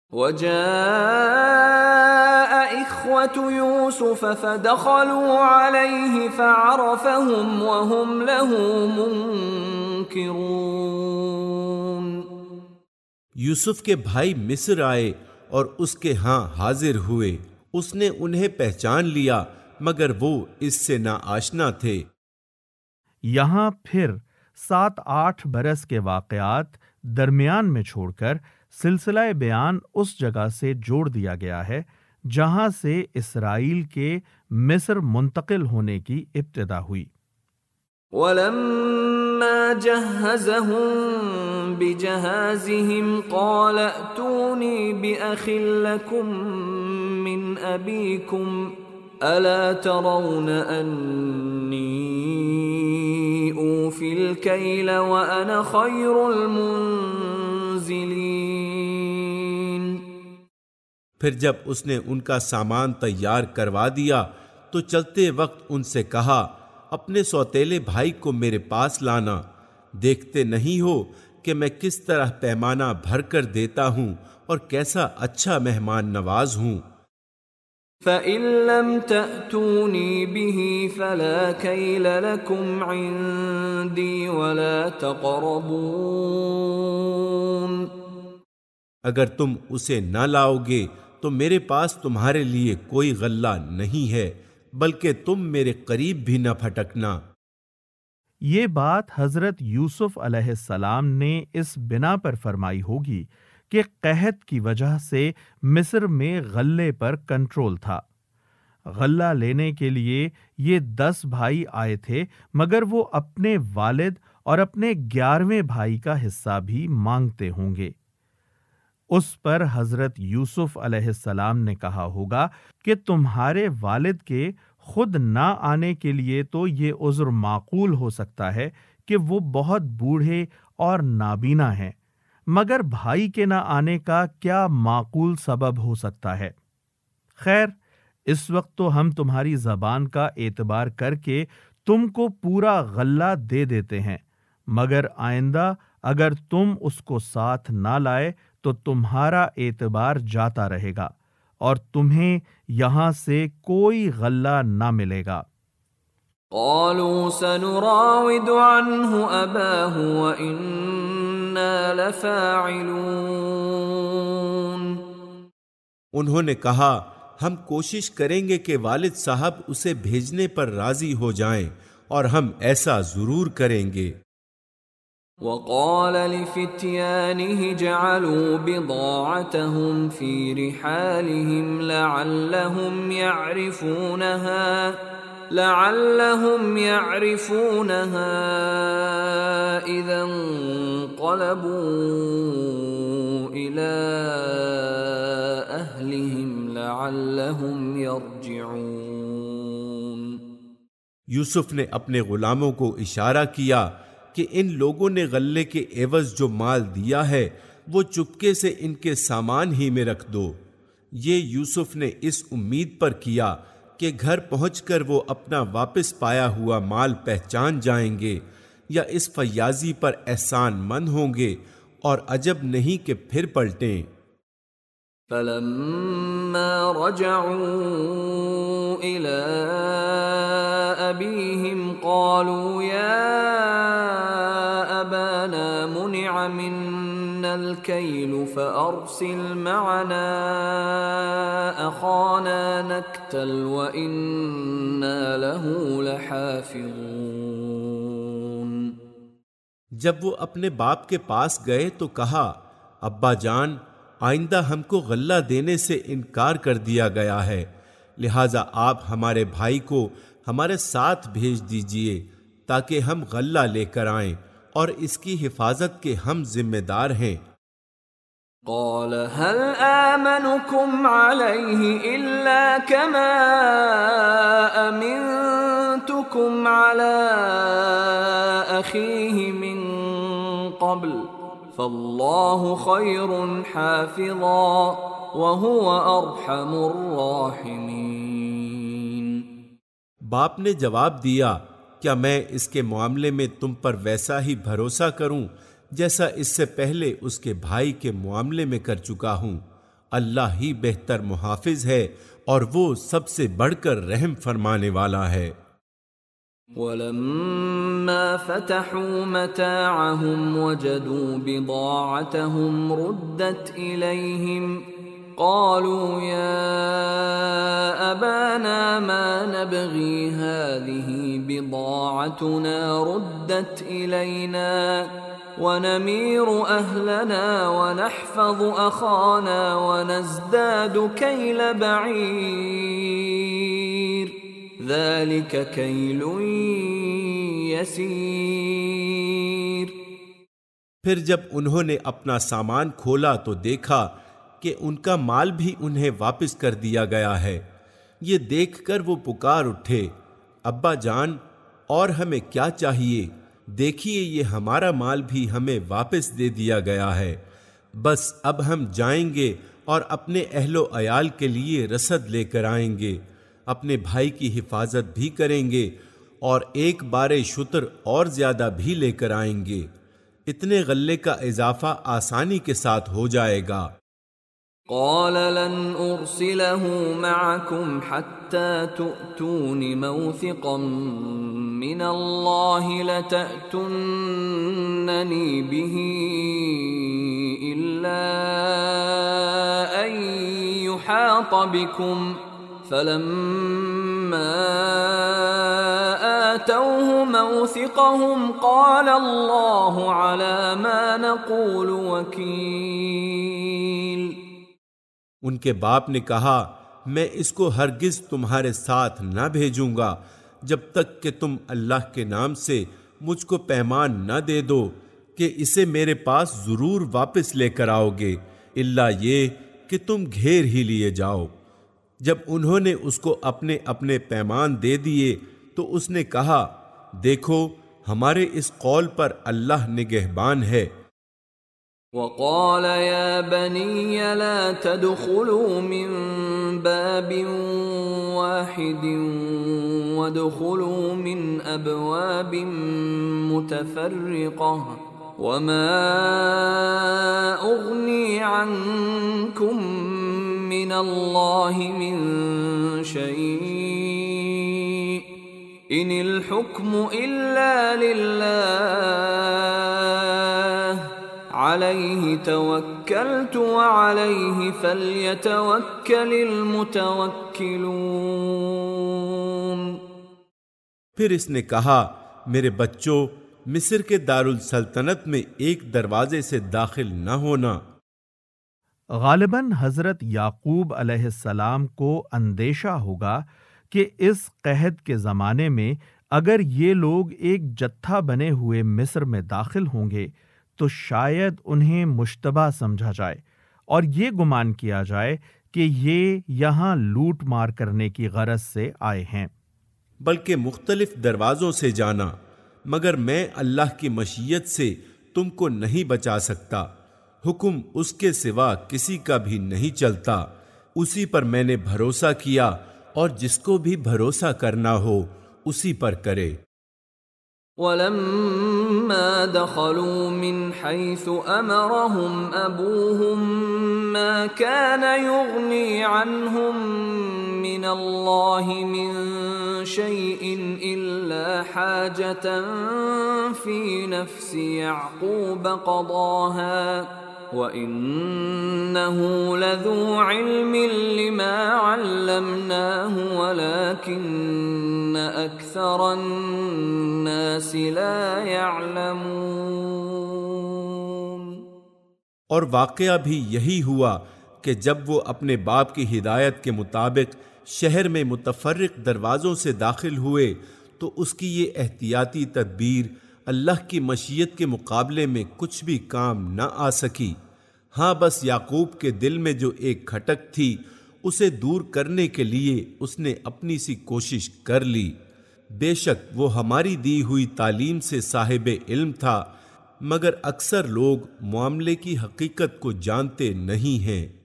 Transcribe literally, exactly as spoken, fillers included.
وجاء إخوة يوسف فدخلوا عليه فعرفهم وهم له منكرون۔ یوسف کے بھائی مصر آئے اور اس کے ہاں حاضر ہوئے، اس نے انہیں پہچان لیا مگر وہ اس سے ناآشنا تھے۔ یہاں پھر سات آٹھ برس کے واقعات درمیان میں چھوڑ کر سلسلہ بیان اس جگہ سے جوڑ دیا گیا ہے جہاں سے اسرائیل کے مصر منتقل ہونے کی ابتدا ہوئی۔ وَلَمَّا جَهَّزَهُم بِجَهَازِهِمْ قَالَ ائْتُونِي بِأَخٍ لَّكُم مِّنْ أَبِيكُمْ أَلَا تَرَوْنَ أَنِّي أُوفِي الْكَيْلَ وَأَنَا خَيْرُ الْمُنزِلِينَ۔ پھر جب اس نے ان کا سامان تیار کروا دیا تو چلتے وقت ان سے کہا، اپنے سوتیلے بھائی کو میرے پاس لانا، دیکھتے نہیں ہو کہ میں کس طرح پیمانہ بھر کر دیتا ہوں اور کیسا اچھا مہمان نواز ہوں۔ فَإِن لَّمْ تَأْتُونِي بِهِ فَلَا كَيْلَ لَكُمْ عِندِي وَلَا تَقْرَبُونَ۔ اگر تم اسے نہ لاؤ گے تو میرے پاس تمہارے لیے کوئی غلہ نہیں ہے، بلکہ تم میرے قریب بھی نہ پھٹکنا۔ یہ بات حضرت یوسف علیہ السلام نے اس بنا پر فرمائی ہوگی کہ قحط کی وجہ سے مصر میں غلے پر کنٹرول تھا۔ غلہ لینے کے لیے یہ دس بھائی آئے تھے مگر وہ اپنے والد اور اپنے گیارہویں بھائی کا حصہ بھی مانگتے ہوں گے۔ اس پر حضرت یوسف علیہ السلام نے کہا ہوگا کہ تمہارے والد کے خود نہ آنے کے لیے تو یہ عذر معقول ہو سکتا ہے کہ وہ بہت بوڑھے اور نابینا ہیں، مگر بھائی کے نہ آنے کا کیا معقول سبب ہو سکتا ہے؟ خیر، اس وقت تو ہم تمہاری زبان کا اعتبار کر کے تم کو پورا غلہ دے دیتے ہیں، مگر آئندہ اگر تم اس کو ساتھ نہ لائے تو تمہارا اعتبار جاتا رہے گا اور تمہیں یہاں سے کوئی غلہ نہ ملے گا۔ قالوا سنراود عنه أباه وإنا لفاعلون۔ انہوں نے کہا، ہم کوشش کریں گے کہ والد صاحب اسے بھیجنے پر راضی ہو جائیں اور ہم ایسا ضرور کریں گے۔ وقال لفتيانه جعلوا بضاعتهم في رحالهم لعلهم يعرفونها لعلهم يعرفونها إذا انقلبوا إلى أهلهم لعلهم يرجعون۔ یوسف نے اپنے غلاموں کو اشارہ کیا کہ ان لوگوں نے غلے کے عوض جو مال دیا ہے وہ چپکے سے ان کے سامان ہی میں رکھ دو۔ یہ یوسف نے اس امید پر کیا کہ گھر پہنچ کر وہ اپنا واپس پایا ہوا مال پہچان جائیں گے یا اس فیاضی پر احسان مند ہوں گے اور عجب نہیں کہ پھر پلٹیں۔ فَلَمَّا رَجَعُوا إِلَىٰ أَبِيهِمْ قَالُوا يَا أَبَانَا مُنِعَ مِنَّا الْكَيْلُ فَأَرْسِلْ مَعَنَا أَخَانَا نَكْتَلْ وَإِنَّا لَهُ لَحَافِظُونَ۔ جب وہ اپنے باپ کے پاس گئے تو کہا، ابا جان، آئندہ ہم کو غلہ دینے سے انکار کر دیا گیا ہے، لہٰذا آپ ہمارے بھائی کو ہمارے ساتھ بھیج دیجئے تاکہ ہم غلہ لے کر آئیں اور اس کی حفاظت کے ہم ذمہ دار ہیں۔ قال هل آمنكم عليه إلا كما أمنتكم على أخيه من قبل فالله خير حافظا وهو أرحم الراحمين۔ باپ نے جواب دیا، کیا میں اس کے معاملے میں تم پر ویسا ہی بھروسہ کروں جیسا اس سے پہلے اس کے بھائی کے معاملے میں کر چکا ہوں، اللہ ہی بہتر محافظ ہے اور وہ سب سے بڑھ کر رحم فرمانے والا ہے۔ وَلَمَّا فَتَحُوا مَتَاعَهُمْ وَجَدُوا بِضَاعَتَهُمْ رُدَّتْ إِلَيْهِمْ قَالُوا يَا أَبَانَا مَا نَبْغِي هَذِهِ بِضَاعَتُنَا رُدَّتْ إِلَيْنَا وَنَمِيرُ أَهْلَنَا وَنَحْفَظُ أَخَانَا وَنَزْدَادُ كَيْلَ بَعِيرٍ ذَلِكَ كَيْلٌ يَسِيرٌ۔ پھر جب انہوں نے اپنا سامان کھولا تو دیکھا کہ ان کا مال بھی انہیں واپس کر دیا گیا ہے۔ یہ دیکھ کر وہ پکار اٹھے، ابا جان، اور ہمیں کیا چاہیے؟ دیکھیے یہ ہمارا مال بھی ہمیں واپس دے دیا گیا ہے، بس اب ہم جائیں گے اور اپنے اہل و عیال کے لیے رسد لے کر آئیں گے، اپنے بھائی کی حفاظت بھی کریں گے اور ایک بارے شتر اور زیادہ بھی لے کر آئیں گے۔ اتنے غلے کا اضافہ آسانی کے ساتھ ہو جائے گا۔ قال لن أرسله معكم حتى تؤتون موثقا من الله لتأتونني به إلا أن يحاط بكم فلما آتوه موثقهم قال الله على ما نقول وكيل۔ ان کے باپ نے کہا، میں اس کو ہرگز تمہارے ساتھ نہ بھیجوں گا جب تک کہ تم اللہ کے نام سے مجھ کو پیمان نہ دے دو کہ اسے میرے پاس ضرور واپس لے کر آؤ گے، الا یہ کہ تم گھیر ہی لیے جاؤ۔ جب انہوں نے اس کو اپنے اپنے پیمان دے دیے تو اس نے کہا، دیکھو ہمارے اس قول پر اللہ نگہبان ہے۔ وقال يا بني لا تدخلوا من باب واحد وادخلوا من أبواب متفرقة وما أغني عنكم من الله من شيء إن الحكم إلا لله علیہ توکلت وعلیہ فلیتوکل المتوکلون۔ پھر اس نے کہا، میرے بچوں، مصر کے دارالسلطنت میں ایک دروازے سے داخل نہ ہونا۔ غالباً حضرت یعقوب علیہ السلام کو اندیشہ ہوگا کہ اس قحط کے زمانے میں اگر یہ لوگ ایک جتھا بنے ہوئے مصر میں داخل ہوں گے تو شاید انہیں مشتبہ سمجھا جائے اور یہ گمان کیا جائے کہ یہ یہاں لوٹ مار کرنے کی غرض سے آئے ہیں، بلکہ مختلف دروازوں سے جانا، مگر میں اللہ کی مشیت سے تم کو نہیں بچا سکتا، حکم اس کے سوا کسی کا بھی نہیں چلتا، اسی پر میں نے بھروسہ کیا اور جس کو بھی بھروسہ کرنا ہو اسی پر کرے۔ وَلَمَّا دَخَلُوا مِنْ حَيْثُ أَمَرَهُمْ أَبُوهُمْ مَا كَانَ يُغْنِي عَنْهُمْ مِنَ اللَّهِ مِنْ شَيْءٍ إِلَّا حَاجَةً فِي نَفْسِ يَعْقُوبَ قَضَاهَا وَإِنَّهُ لَذُو عِلْمٍ لِمَا عَلَّمْنَاهُ وَلَكِنَّ أَكْثَرَ النَّاسِ لَا يَعْلَمُونَ۔ اور واقعہ بھی یہی ہوا کہ جب وہ اپنے باپ کی ہدایت کے مطابق شہر میں متفرق دروازوں سے داخل ہوئے تو اس کی یہ احتیاطی تدبیر اللہ کی مشیت کے مقابلے میں کچھ بھی کام نہ آ سکی۔ ہاں بس یعقوب کے دل میں جو ایک کھٹک تھی اسے دور کرنے کے لیے اس نے اپنی سی کوشش کر لی۔ بے شک وہ ہماری دی ہوئی تعلیم سے صاحب علم تھا، مگر اکثر لوگ معاملے کی حقیقت کو جانتے نہیں ہیں۔